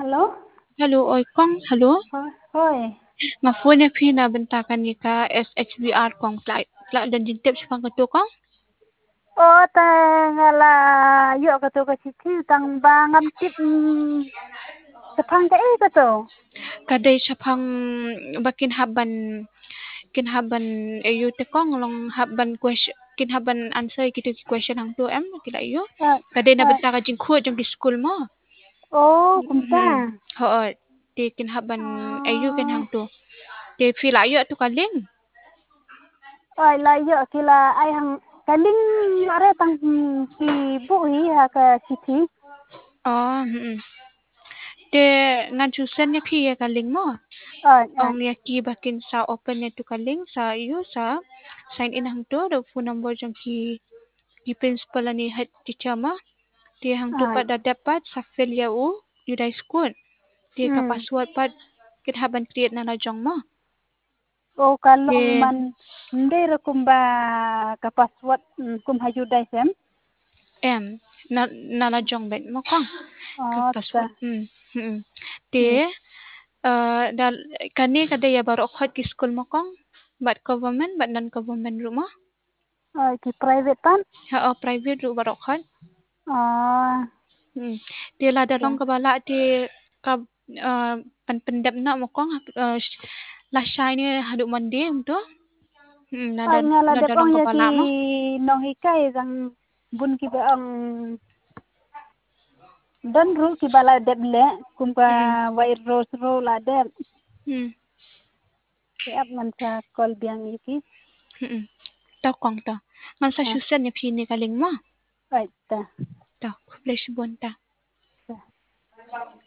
Halo? Halo, oi Kong, halo. Hoi. Nga phone na phi na bentakan ni ka SHBR Kong flight dan jintip si pang ketu Kong. Oh, ngala yuk ka to ka sisi tang bangam tip sepang ka ka to. Kadai sa pang bakin haban kinhaban ayu te Kong long haban question kinhaban answer kitu question hang tu em kila ayu. Kadai na bentaka jing khu jong di school mo. Oh, kumta. Ho di kinhaban ayu kan hang tu. Di phi la ayu tu kaling. Oi la yuk kila ai hang kaling are tang ki bu hi ha ka sisi. Oh, de ngan chusen ya phi ya kaling mo. Ang ya ki bakin sa open ya tu kaling sa yu sa sign in hang tu do phone number jong ki principal ani head teacher ma. Dia hang tu pada dapat sa fill ya u dai school. Dia ka password pad kit haban create na jong mo. Oh, kalong man hindi ra kumba ka password kum haju dai sem. Em na jong bet mo kong. Ka Oh, ta. password. De dal kani kada ya baru khot ki school mo kong. Bat government bat non government rumah. Oh, ki private pan. Ha private ru baru khot. Oh. Dia lah darong ke bala di ka pendep nak mo kong lah shine ni haduk mandi tu. Ngala Na depong darong ke ya ki bala mo. nong hikai yang bun ki beong dan ru ki bala dep le kum ka wai ros ro la dep siap man sa kol biang iki Tau kong ta. Ngan sa susan ni phi ni kaling mo. ai ta Ta, flash bon ta.